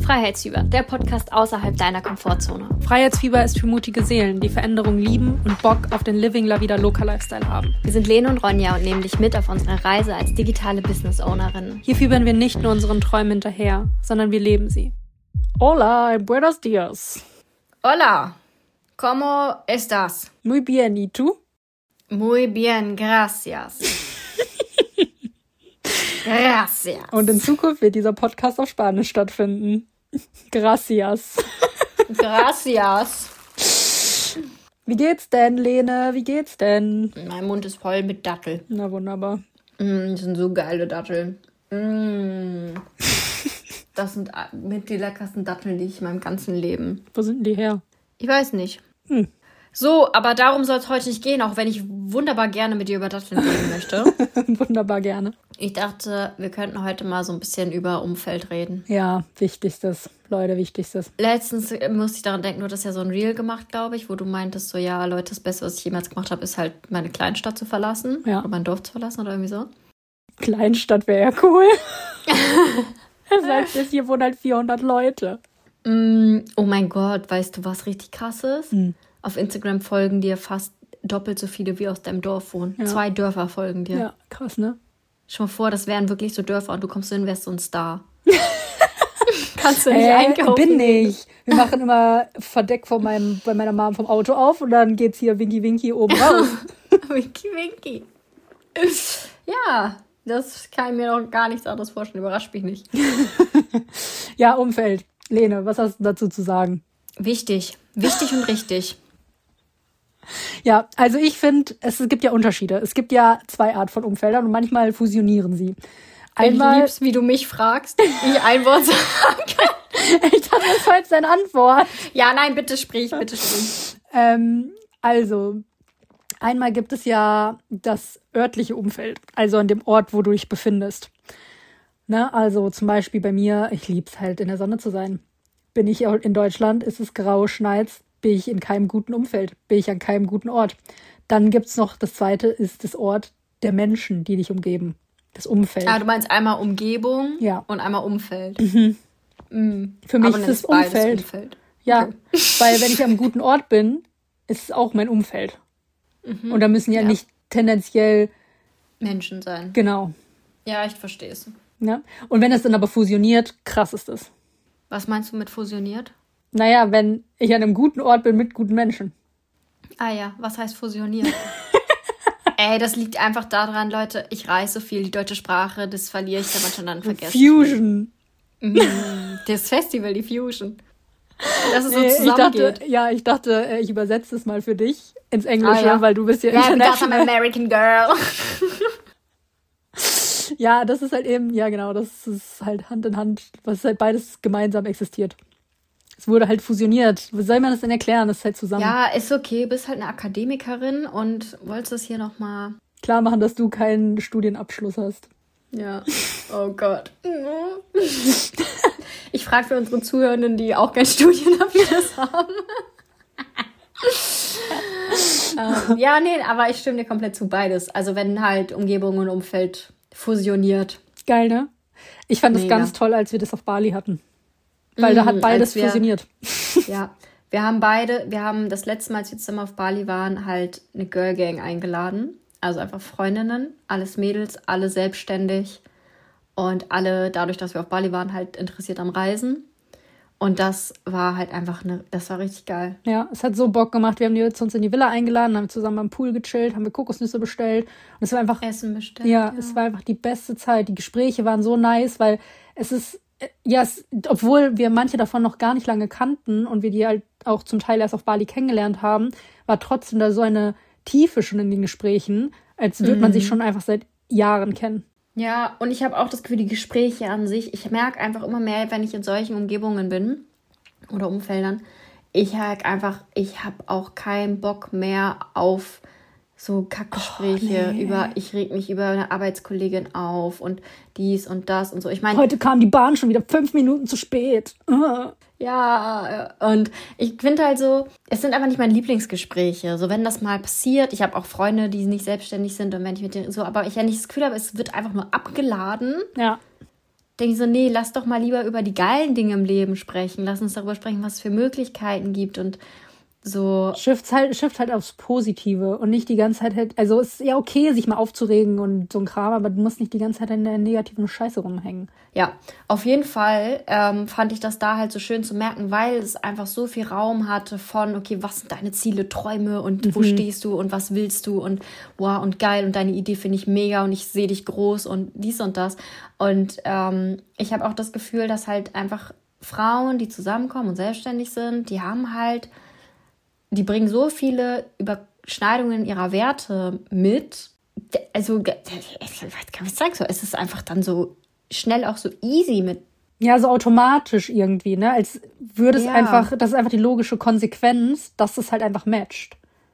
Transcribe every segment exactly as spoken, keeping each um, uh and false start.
Freiheitsfieber, der Podcast außerhalb deiner Komfortzone. Freiheitsfieber ist für mutige Seelen, die Veränderung lieben und Bock auf den Living La Vida Loca Lifestyle haben. Wir sind Lene und Ronja und nehmen dich mit auf unserer Reise als digitale Business-Ownerinnen. Hier fiebern wir nicht nur unseren Träumen hinterher, sondern wir leben sie. Hola, buenos dias. Hola, ¿cómo estás? Muy bien, ¿y tú? Muy bien, gracias. Gracias. Und in Zukunft wird dieser Podcast auf Spanisch stattfinden. Gracias. Gracias. Wie geht's denn, Lene? Wie geht's denn? Mein Mund ist voll mit Dattel. Na wunderbar. Mm, das sind so geile Datteln. Mm. Das sind mit die leckersten Datteln, die ich in meinem ganzen Leben. Wo sind denn die her? Ich weiß nicht. Hm. So, aber darum soll es heute nicht gehen, auch wenn ich wunderbar gerne mit dir über Datteln reden möchte. Wunderbar gerne. Ich dachte, wir könnten heute mal so ein bisschen über Umfeld reden. Ja, wichtigstes. Leute, wichtigstes. Letztens musste ich daran denken, du hast ja so ein Reel gemacht, glaube ich, wo du meintest, so, ja, Leute, das Beste, was ich jemals gemacht habe, ist halt meine Kleinstadt zu verlassen. Ja. Oder mein Dorf zu verlassen oder irgendwie so. Kleinstadt wäre ja cool. Er sagt, jetzt hier wohnen halt vierhundert Leute. Mm, oh mein Gott, weißt du, was richtig krass ist? Hm. Auf Instagram folgen dir fast doppelt so viele, wie aus deinem Dorf wohnen. Ja. Zwei Dörfer folgen dir. Ja, krass, ne? Stell mal vor, das wären wirklich so Dörfer und du kommst hin, wärst so ein Star. Kannst du nicht äh, einkaufen? Bin nicht. Wir machen immer Verdeck von meinem, bei meiner Mom vom Auto auf und dann geht's hier Winky Winky oben raus. Winky Winky. Ja, das kann ich mir doch gar nichts anderes vorstellen. Überrascht mich nicht. Ja, Umfeld. Lene, was hast du dazu zu sagen? Wichtig. Wichtig und richtig. Ja, also ich finde, es gibt ja Unterschiede. Es gibt ja zwei Arten von Umfeldern und manchmal fusionieren sie. Einmal, ich lieb's, wie du mich fragst, wie ich ein Wort sagen kann. Ich dachte, das war jetzt deine Antwort. Ja, nein, bitte sprich, bitte sprich. Ähm, also, einmal gibt es ja das örtliche Umfeld, also an dem Ort, wo du dich befindest. Ne? Also zum Beispiel bei mir, ich lieb's halt in der Sonne zu sein. Bin ich in Deutschland, ist es grau, schneit's, bin ich in keinem guten Umfeld, bin ich an keinem guten Ort. Dann gibt's noch, das zweite ist das Ort der Menschen, die dich umgeben. Das Umfeld. Ah, du meinst einmal Umgebung ja. und einmal Umfeld. Mhm. Mhm. Für mich Aber ist es Umfeld. Umfeld. Ja, okay. Weil wenn ich am guten Ort bin, ist es auch mein Umfeld. Mhm. Und da müssen ja, ja nicht tendenziell Menschen sein. Genau. Ja, ich verstehe es. Ja? Und wenn es dann aber fusioniert, krass ist es. Was meinst du mit fusioniert? Naja, wenn ich an einem guten Ort bin mit guten Menschen. Ah ja, was heißt fusioniert? Ey, das liegt einfach daran, Leute, ich reise so viel, die deutsche Sprache, das verliere ich da manchmal dann vergessen. Fusion. Mhm. Das Festival, die Fusion. Dass es so nee, zusammengeht. Ich dachte, ja, ich dachte, ich übersetze es mal für dich ins Englische, ah, ja. weil du bist ja yeah, international. I'm American girl. Ja, das ist halt eben, ja genau, das ist halt Hand in Hand, was halt beides gemeinsam existiert. Es wurde halt fusioniert. Wie soll man das denn erklären? Das ist halt zusammen. Ja, ist okay. Bist halt eine Akademikerin und wolltest das hier nochmal klar machen, dass du keinen Studienabschluss hast. Ja. Oh Gott. Ich frage für unsere Zuhörenden, die auch keinen Studienabschluss haben. ähm, ja, nee, aber ich stimme dir komplett zu, beides. Also wenn halt Umgebung und Umfeld fusioniert. Geil, ne? Ich fand es ganz toll, als wir das auf Bali hatten. Weil da hat beides wir, fusioniert. Ja, wir haben beide, wir haben das letzte Mal, als wir zusammen auf Bali waren, halt eine Girl Gang eingeladen. Also einfach Freundinnen, alles Mädels, alle selbstständig und alle, dadurch, dass wir auf Bali waren, halt interessiert am Reisen. Und das war halt einfach eine, das war richtig geil. Ja, es hat so Bock gemacht. Wir haben die jetzt uns in die Villa eingeladen, haben zusammen am Pool gechillt, haben wir Kokosnüsse bestellt. Und es war einfach... Essen bestellt. Ja, ja, es war einfach die beste Zeit. Die Gespräche waren so nice, weil es ist... Ja, es, obwohl wir manche davon noch gar nicht lange kannten und wir die halt auch zum Teil erst auf Bali kennengelernt haben, war trotzdem da so eine Tiefe schon in den Gesprächen, als würde man sich schon einfach seit Jahren kennen. Ja, und ich habe auch das Gefühl, die Gespräche an sich, ich merke einfach immer mehr, wenn ich in solchen Umgebungen bin oder Umfeldern, ich halt einfach, ich habe auch keinen Bock mehr auf so Kackgespräche oh, nee. über, ich reg mich über eine Arbeitskollegin auf und dies und das und so. Ich meine, heute kam die Bahn schon wieder fünf Minuten zu spät. Uh. Ja, und ich finde halt so, es sind einfach nicht meine Lieblingsgespräche. So, wenn das mal passiert, ich habe auch Freunde, die nicht selbstständig sind und wenn ich mit denen so, aber ich ja nicht das Gefühl habe, es wird einfach nur abgeladen. Ja. denke ich so, nee, lass doch mal lieber über die geilen Dinge im Leben sprechen. Lass uns darüber sprechen, was es für Möglichkeiten gibt und so. Shift halt, shift halt aufs Positive und nicht die ganze Zeit halt, also es ist ja okay, sich mal aufzuregen und so ein Kram, aber du musst nicht die ganze Zeit in der negativen Scheiße rumhängen. Ja, auf jeden Fall ähm, fand ich das da halt so schön zu merken, weil es einfach so viel Raum hatte von, okay, was sind deine Ziele, Träume und mhm. wo stehst du und was willst du und wow und geil und deine Idee finde ich mega und ich sehe dich groß und dies und das. Und ähm, ich habe auch das Gefühl, dass halt einfach Frauen, die zusammenkommen und selbstständig sind, die haben halt die bringen so viele Überschneidungen ihrer Werte mit. Also, was kann ich sagen? So, es ist einfach dann so schnell auch so easy mit. Ja, so automatisch irgendwie, ne? Als würde es ja. einfach, das ist einfach die logische Konsequenz, dass es halt einfach matcht.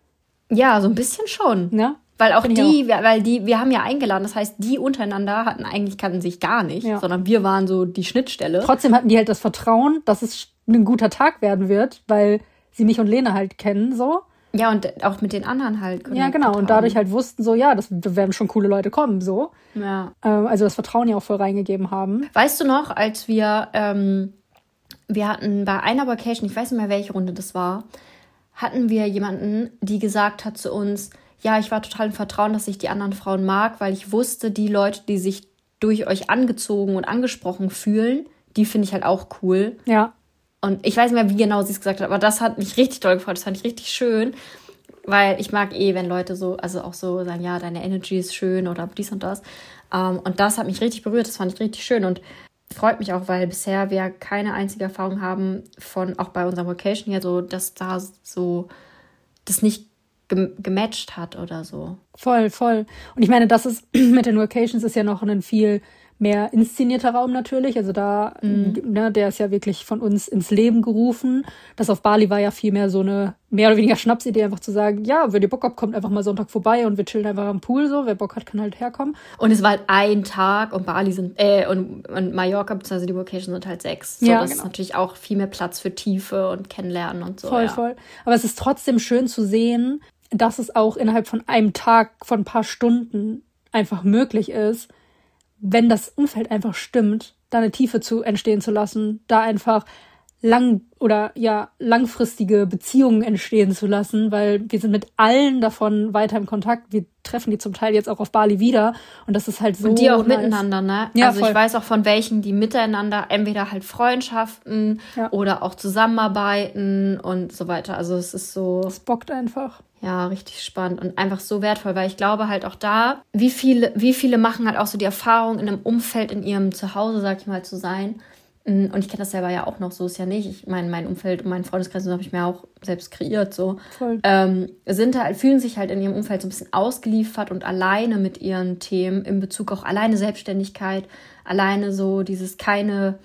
Ja, so ein bisschen schon. Ne? Weil auch Find die, auch. weil die, wir haben ja eingeladen, das heißt, die untereinander hatten eigentlich, kannten sich gar nicht, ja. sondern wir waren so die Schnittstelle. Trotzdem hatten die halt das Vertrauen, dass es ein guter Tag werden wird, weil sie mich und Lena halt kennen, so. Ja, und auch mit den anderen halt. Ja, genau. Und dadurch halt wussten so, ja, das, da werden schon coole Leute kommen, so. Ja. Ähm, also das Vertrauen ja auch voll reingegeben haben. Weißt du noch, als wir, ähm, wir hatten bei einer Vacation, ich weiß nicht mehr, welche Runde das war, hatten wir jemanden, die gesagt hat zu uns, ja, ich war total im Vertrauen, dass ich die anderen Frauen mag, weil ich wusste, die Leute, die sich durch euch angezogen und angesprochen fühlen, die finde ich halt auch cool. Ja. Und ich weiß nicht mehr, wie genau sie es gesagt hat, aber das hat mich richtig toll gefreut. Das fand ich richtig schön, weil ich mag eh, wenn Leute so, also auch so sagen, ja, deine Energy ist schön oder dies und das. Um, und das hat mich richtig berührt, das fand ich richtig schön und freut mich auch, weil bisher wir keine einzige Erfahrung haben von, auch bei unserer Vacation hier, so, dass da so, das nicht gem- gematcht hat oder so. Voll, voll. Und ich meine, das ist, mit den Vacations ist ja noch ein viel mehr inszenierter Raum natürlich, also da, mhm. ne, der ist ja wirklich von uns ins Leben gerufen. Das auf Bali war ja viel mehr so eine mehr oder weniger Schnapsidee, einfach zu sagen, ja, wenn ihr Bock habt, kommt einfach mal Sonntag vorbei und wir chillen einfach am Pool, so, wer Bock hat, kann halt herkommen. Und es war halt ein Tag und Bali sind, äh, und, und Mallorca, beziehungsweise die Vacation sind halt sechs. So, ja, das genau. ist natürlich auch viel mehr Platz für Tiefe und Kennenlernen und so. Voll, ja. voll. Aber es ist trotzdem schön zu sehen, dass es auch innerhalb von einem Tag, von ein paar Stunden einfach möglich ist, wenn das Umfeld einfach stimmt, da eine Tiefe zu entstehen zu lassen, da einfach lang oder ja langfristige Beziehungen entstehen zu lassen, weil wir sind mit allen davon weiter im Kontakt. Wir treffen die zum Teil jetzt auch auf Bali wieder und das ist halt so. Und die auch nice. Miteinander, ne? Ja, also voll. Ich weiß auch von welchen, die miteinander entweder halt Freundschaften ja. oder auch zusammenarbeiten und so weiter. Also es ist so. Es bockt einfach. Ja, richtig spannend und einfach so wertvoll, weil ich glaube halt auch da, wie viele, wie viele machen halt auch so die Erfahrung, in einem Umfeld in ihrem Zuhause, sag ich mal, zu sein. Und ich kenne das selber ja auch noch, so ist ja nicht. Ich meine, mein Umfeld und mein Freundeskreis habe ich mir auch selbst kreiert, so. Voll. Ähm, sind halt, fühlen sich halt in ihrem Umfeld so ein bisschen ausgeliefert und alleine mit ihren Themen in Bezug auch alleine Selbstständigkeit, alleine so dieses keine,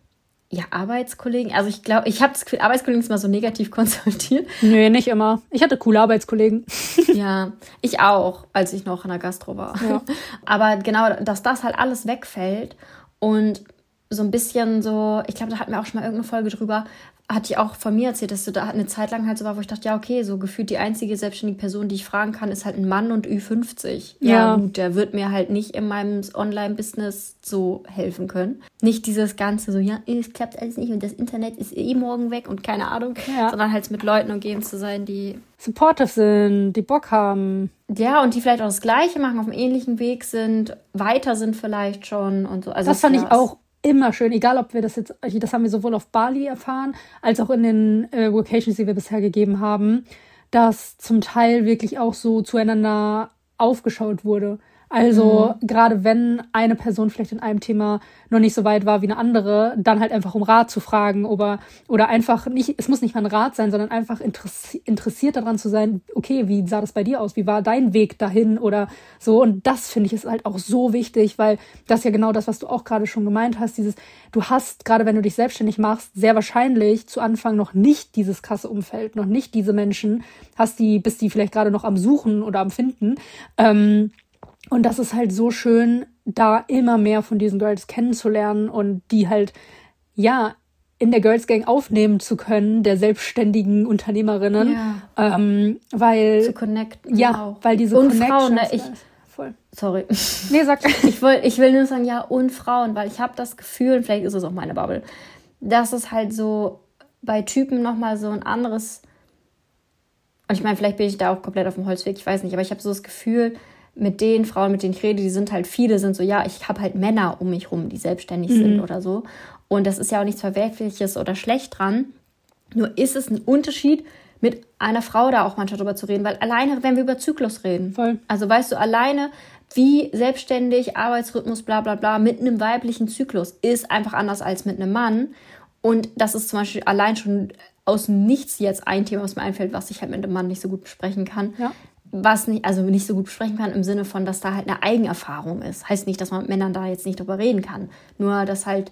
ja, Arbeitskollegen. Also ich glaube, ich habe das Gefühl, Arbeitskollegen ist mal so negativ konsultiert. Nee, nicht immer. Ich hatte coole Arbeitskollegen. Ja, ich auch, als ich noch in der Gastro war. Ja. Aber genau, dass das halt alles wegfällt und so ein bisschen so, ich glaube, da hatten wir auch schon mal irgendeine Folge drüber, hatte ich auch von mir erzählt, dass so da eine Zeit lang halt so war, wo ich dachte, ja, okay, so gefühlt die einzige selbstständige Person, die ich fragen kann, ist halt ein Mann und Ü fünfzig. Ja, ja gut, der wird mir halt nicht in meinem Online-Business so helfen können. Nicht dieses Ganze so, ja, es klappt alles nicht und das Internet ist eh morgen weg und keine Ahnung, ja. sondern halt mit Leuten umgeben zu sein, die supportive sind, die Bock haben. Ja, und die vielleicht auch das Gleiche machen, auf einem ähnlichen Weg sind, weiter sind vielleicht schon und so. Also das fand ich auch immer schön, egal ob wir das jetzt, das haben wir sowohl auf Bali erfahren, als auch in den äh, Vacations, die wir bisher gegeben haben, dass zum Teil wirklich auch so zueinander aufgeschaut wurde. Also mhm. gerade wenn eine Person vielleicht in einem Thema noch nicht so weit war wie eine andere, dann halt einfach um Rat zu fragen oder, oder einfach nicht, es muss nicht mal ein Rat sein, sondern einfach interessi- interessiert daran zu sein, okay, wie sah das bei dir aus? Wie war dein Weg dahin oder so? Und das finde ich ist halt auch so wichtig, weil das ist ja genau das, was du auch gerade schon gemeint hast, dieses, du hast, gerade wenn du dich selbstständig machst, sehr wahrscheinlich zu Anfang noch nicht dieses krasse Umfeld, noch nicht diese Menschen, hast die, bist die vielleicht gerade noch am Suchen oder am Finden, ähm, und das ist halt so schön, da immer mehr von diesen Girls kennenzulernen und die halt, ja, in der Girls Gang aufnehmen zu können, der selbstständigen Unternehmerinnen. Ja. Ähm, weil, zu connecten ja, auch. weil diese und Connections, Frauen, ne? ich, voll. Sorry. Nee, sag. Ich will, ich will nur sagen, ja, und Frauen, weil ich habe das Gefühl, und vielleicht ist es auch meine Bubble, dass es halt so bei Typen nochmal so ein anderes, und ich meine, vielleicht bin ich da auch komplett auf dem Holzweg, ich weiß nicht, aber ich habe so das Gefühl, mit den Frauen, mit denen ich rede, die sind halt, viele sind so, ja, ich habe halt Männer um mich rum, die selbstständig mhm. sind oder so. Und das ist ja auch nichts Verwerfliches oder schlecht dran. Nur ist es ein Unterschied, mit einer Frau da auch manchmal drüber zu reden, weil alleine, wenn wir über Zyklus reden, voll. Also weißt du, alleine wie selbstständig, Arbeitsrhythmus, bla bla bla, mit einem weiblichen Zyklus ist einfach anders als mit einem Mann. Und das ist zum Beispiel allein schon aus dem Nichts jetzt ein Thema, was mir einfällt, was ich halt mit einem Mann nicht so gut besprechen kann. Ja. Was nicht, also nicht so gut besprechen kann im Sinne von, dass da halt eine Eigenerfahrung ist. Heißt nicht, dass man mit Männern da jetzt nicht drüber reden kann. Nur, dass halt,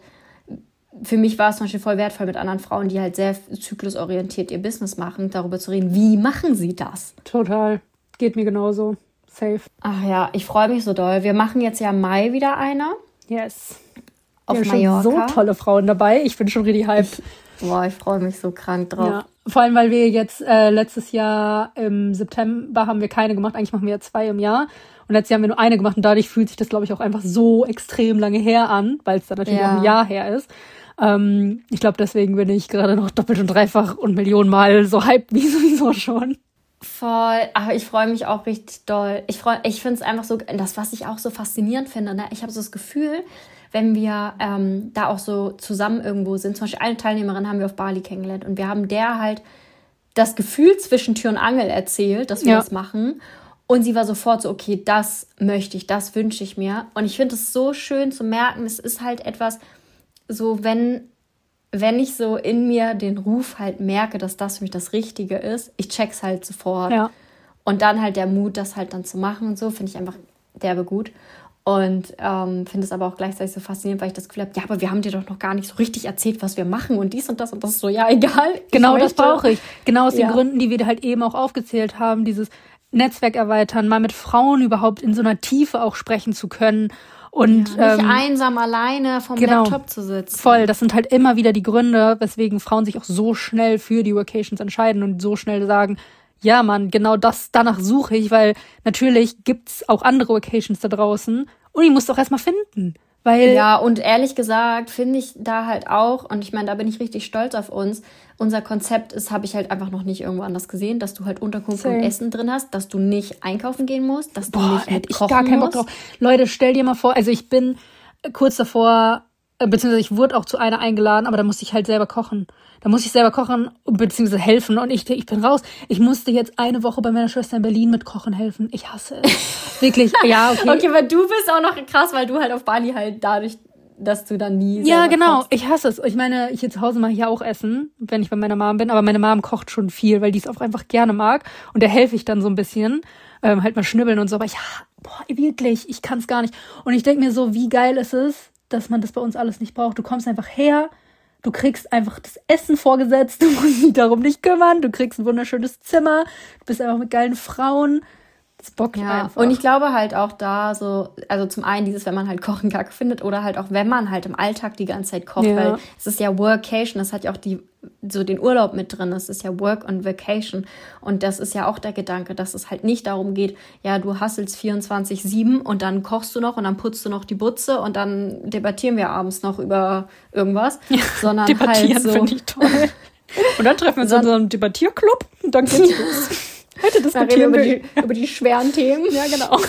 für mich war es zum Beispiel voll wertvoll mit anderen Frauen, die halt sehr zyklusorientiert ihr Business machen, darüber zu reden, wie machen sie das? Total. Geht mir genauso. Safe. Ach ja, ich freue mich so doll. Wir machen jetzt ja im Mai wieder eine. Yes. Auf ja, Mallorca. Schon so tolle Frauen dabei. Ich bin schon richtig hyped. Boah, ich freue mich so krank drauf. Ja. Vor allem, weil wir jetzt äh, letztes Jahr im September haben wir keine gemacht. Eigentlich machen wir ja zwei im Jahr. Und letztes Jahr haben wir nur eine gemacht. Und dadurch fühlt sich das, glaube ich, auch einfach so extrem lange her an, weil es dann natürlich ja. auch ein Jahr her ist. Ähm, ich glaube, deswegen bin ich gerade noch doppelt und dreifach und Millionenmal so hyped wie sowieso schon. Voll, aber ich freue mich auch richtig doll. Ich freue, ich finde es einfach so, das, was ich auch so faszinierend finde, ne? Ich habe so das Gefühl, wenn wir ähm, da auch so zusammen irgendwo sind, zum Beispiel eine Teilnehmerin haben wir auf Bali kennengelernt und wir haben der halt das Gefühl zwischen Tür und Angel erzählt, dass wir ja. das machen. Und sie war sofort so, okay, das möchte ich, das wünsche ich mir. Und ich finde es so schön zu merken, es ist halt etwas so, wenn... wenn ich so in mir den Ruf halt merke, dass das für mich das Richtige ist, ich check's halt sofort. Ja. Und dann halt der Mut, das halt dann zu machen und so, finde ich einfach derbe gut. Und ähm, finde es aber auch gleichzeitig so faszinierend, weil ich das Gefühl habe, ja, aber wir haben dir doch noch gar nicht so richtig erzählt, was wir machen und dies und das und das ist so, ja, egal. Genau, das brauche ich. Genau aus ja. den Gründen, die wir halt eben auch aufgezählt haben, dieses Netzwerk erweitern, mal mit Frauen überhaupt in so einer Tiefe auch sprechen zu können. Und, ja, nicht ähm, einsam alleine vom genau, Laptop zu sitzen. Voll, das sind halt immer wieder die Gründe, weswegen Frauen sich auch so schnell für die Workations entscheiden und so schnell sagen, ja Mann, genau das, danach suche ich, weil natürlich gibt's auch andere Workations da draußen und die musst du auch erstmal finden. Weil ja, und ehrlich gesagt finde ich da halt auch, und ich meine, da bin ich richtig stolz auf uns, unser Konzept ist, habe ich halt einfach noch nicht irgendwo anders gesehen, dass du halt Unterkunft Same. und Essen drin hast, dass du nicht einkaufen gehen musst, dass du boah, nicht hätte ich kochen gar keinen Bock musst. drauf. Leute, stell dir mal vor, also ich bin kurz davor, äh, beziehungsweise ich wurde auch zu einer eingeladen, aber da musste ich halt selber kochen. Da musste ich selber kochen, beziehungsweise helfen. Und ich, ich bin raus. Ich musste jetzt eine Woche bei meiner Schwester in Berlin mit Kochen helfen. Ich hasse es. Wirklich, ja, okay. Okay, aber du bist auch noch krass, weil du halt auf Bali halt dadurch, dass du dann nie selber Ja, genau. kochst. Ich hasse es. Ich meine, hier zu Hause mache ich ja auch Essen, wenn ich bei meiner Mom bin. Aber meine Mom kocht schon viel, weil die es auch einfach gerne mag. Und der helfe ich dann so ein bisschen. Ähm, halt mal schnibbeln und so. Aber ich, boah, wirklich, ich kann es gar nicht. Und ich denke mir so, wie geil ist es, dass man das bei uns alles nicht braucht. Du kommst einfach her, du kriegst einfach das Essen vorgesetzt, du musst dich darum nicht kümmern, du kriegst ein wunderschönes Zimmer, du bist einfach mit geilen Frauen. Das bockt Ja, einfach. und ich glaube halt auch da so, also zum einen dieses, wenn man halt Kochen kacke findet oder halt auch, wenn man halt im Alltag die ganze Zeit kocht, Ja. weil es ist ja Workation, das hat ja auch die, so den Urlaub mit drin, es ist ja Work und Vacation und das ist ja auch der Gedanke, dass es halt nicht darum geht, ja, du hasselst vierundzwanzig sieben und dann kochst du noch und dann putzt du noch die Butze und dann debattieren wir abends noch über irgendwas, ja, sondern debattieren halt so. finde ich toll. Und dann treffen wir uns in so einem Debattierclub und dann geht's los. Heute diskutieren wir wir über die, über die schweren Themen. Ja, genau.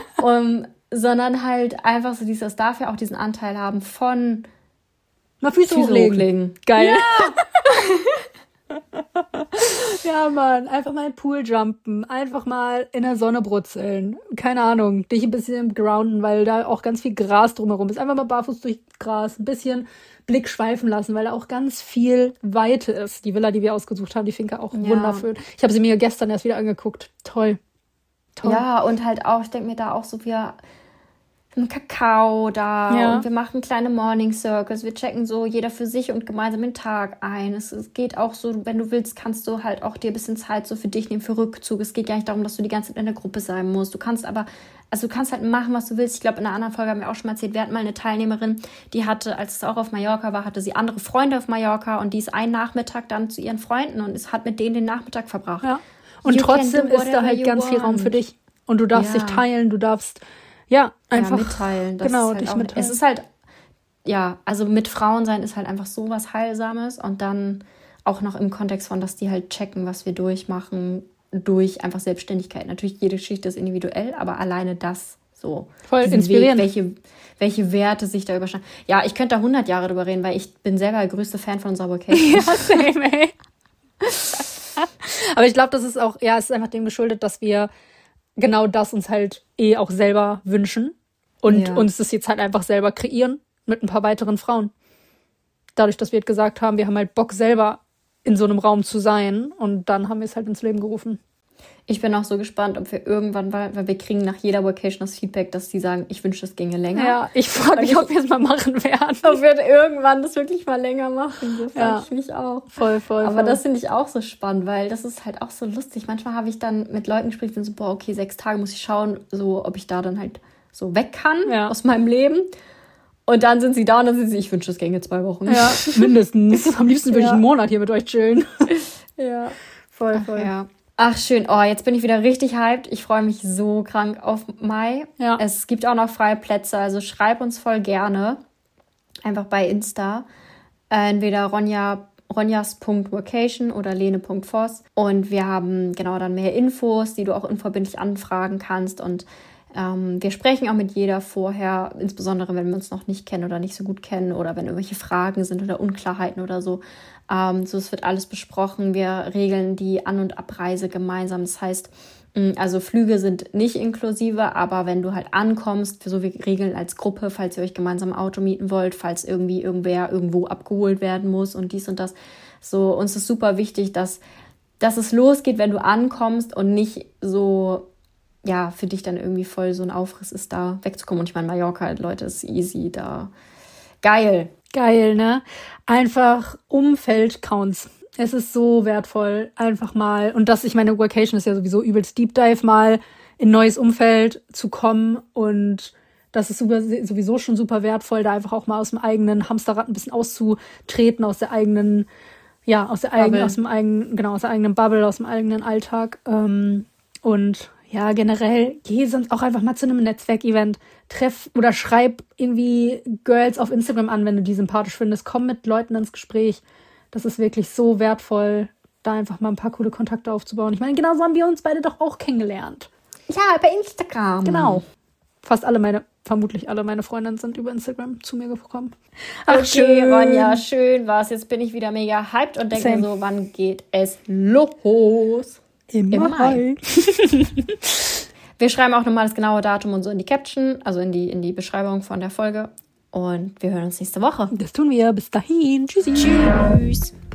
um, sondern halt einfach so dieses, darf ja auch diesen Anteil haben von mal Füße, Füße hochlegen. hochlegen. Geil. Ja. Ja, Mann. Einfach mal in den Pool jumpen. Einfach mal in der Sonne brutzeln. Keine Ahnung. Dich ein bisschen grounden, weil da auch ganz viel Gras drumherum ist. Einfach mal barfuß durch Gras. Ein bisschen Blick schweifen lassen, weil da auch ganz viel Weite ist. Die Villa, die wir ausgesucht haben, die Finca auch Ja. wunderschön. Ich habe sie mir gestern erst wieder angeguckt. Toll. Toll. Ja, und halt auch, ich denke mir da auch so, wir haben Kakao da Ja. und wir machen kleine Morning Circles, wir checken so jeder für sich und gemeinsam den Tag ein. Es, es geht auch so, wenn du willst, kannst du halt auch dir ein bisschen Zeit so für dich nehmen, für Rückzug. Es geht ja nicht darum, dass du die ganze Zeit in der Gruppe sein musst. Du kannst aber, also du kannst halt machen, was du willst. Ich glaube, in einer anderen Folge haben wir auch schon mal erzählt, wir hatten mal eine Teilnehmerin, die hatte, als es auch auf Mallorca war, hatte sie andere Freunde auf Mallorca und die ist einen Nachmittag dann zu ihren Freunden und es hat mit denen den Nachmittag verbracht. Ja. Und You can trotzdem do ist da whatever halt you ganz viel Raum want. für dich. Und du darfst Ja. dich teilen, du darfst, ja, einfach ja, mitteilen. Das genau, ist halt dich auch, mitteilen. Es ist halt, ja, also mit Frauen sein ist halt einfach so was Heilsames und dann auch noch im Kontext von, dass die halt checken, was wir durchmachen, durch einfach Selbstständigkeit. Natürlich, jede Geschichte ist individuell, aber alleine das so. Voll diesen inspirierend. Weg, welche, welche Werte sich da überschneiden. Ja, ich könnte da hundert Jahre drüber reden, weil ich bin selber der größte Fan von unserer Vacation. Ja, same, ey. Aber ich glaube, das ist auch, ja, es ist einfach dem geschuldet, dass wir genau das uns halt eh auch selber wünschen und Ja. uns das jetzt halt einfach selber kreieren mit ein paar weiteren Frauen. Dadurch, dass wir halt gesagt haben, wir haben halt Bock selber in so einem Raum zu sein und dann haben wir es halt ins Leben gerufen. Ich bin auch so gespannt, ob wir irgendwann, weil, weil wir kriegen nach jeder Vacation das Feedback, dass die sagen, ich wünsche, das ginge länger. Ja, ich frage mich, ob wir es mal machen werden. Ob wir irgendwann das wirklich mal länger machen. Das Ja. frage ich mich auch. Voll, voll, Aber voll. das finde ich auch so spannend, weil das ist halt auch so lustig. Manchmal habe ich dann mit Leuten gesprochen, die so, boah, okay, sechs Tage muss ich schauen, so, ob ich da dann halt so weg kann Ja. aus meinem Leben. Und dann sind sie da und dann sind sie, ich wünsche, das ginge zwei Wochen. Ja, mindestens. Am liebsten würde ich Ja. einen Monat hier mit euch chillen. ja. Voll, Ach, ja. Ach, schön. Oh, jetzt bin ich wieder richtig hyped. Ich freue mich so krank auf Mai. Ja. Es gibt auch noch freie Plätze, also schreib uns voll gerne. Einfach bei Insta. Äh, entweder Ronja, ronjas.vacation oder lene.voss. Und wir haben genau dann mehr Infos, die du auch unverbindlich anfragen kannst. Und ähm, wir sprechen auch mit jeder vorher, insbesondere wenn wir uns noch nicht kennen oder nicht so gut kennen oder wenn irgendwelche Fragen sind oder Unklarheiten oder so. Ähm, so, es wird alles besprochen. Wir regeln die An- und Abreise gemeinsam. Das heißt, mh, also Flüge sind nicht inklusive, aber wenn du halt ankommst, so wir regeln als Gruppe, falls ihr euch gemeinsam ein Auto mieten wollt, falls irgendwie irgendwer irgendwo abgeholt werden muss und dies und das. So, uns ist super wichtig, dass, dass es losgeht, wenn du ankommst und nicht so, ja, für dich dann irgendwie voll so ein Aufriss ist, da wegzukommen. Und ich meine, Mallorca, Leute, ist easy, da geil. Geil, ne? Einfach Umfeld counts. Es ist so wertvoll, einfach mal. Und das, ich meine, Vacation ist ja sowieso übelst Deep Dive, mal in ein neues Umfeld zu kommen. Und das ist super, sowieso schon super wertvoll, da einfach auch mal aus dem eigenen Hamsterrad ein bisschen auszutreten, aus der eigenen, ja, aus der eigenen, aus dem eigenen, genau, aus der eigenen Bubble, aus dem eigenen Alltag. Ähm, und ja, generell, geh sonst auch einfach mal zu einem Netzwerkevent. Treff oder schreib irgendwie Girls auf Instagram an, wenn du die sympathisch findest. Komm mit Leuten ins Gespräch. Das ist wirklich so wertvoll, da einfach mal ein paar coole Kontakte aufzubauen. Ich meine, genauso haben wir uns beide doch auch kennengelernt. Ja, bei Instagram. Genau. Fast alle meine, vermutlich alle meine Freundinnen sind über Instagram zu mir gekommen. Ach, okay, Ronja, schön war's. Jetzt bin ich wieder mega hyped und denke mir so, wann geht es los? Im, Im Mai. Wir schreiben auch nochmal das genaue Datum und so in die Caption, also in die, in die Beschreibung von der Folge. Und wir hören uns nächste Woche. Das tun wir. Bis dahin. Tschüssi. Tschüss.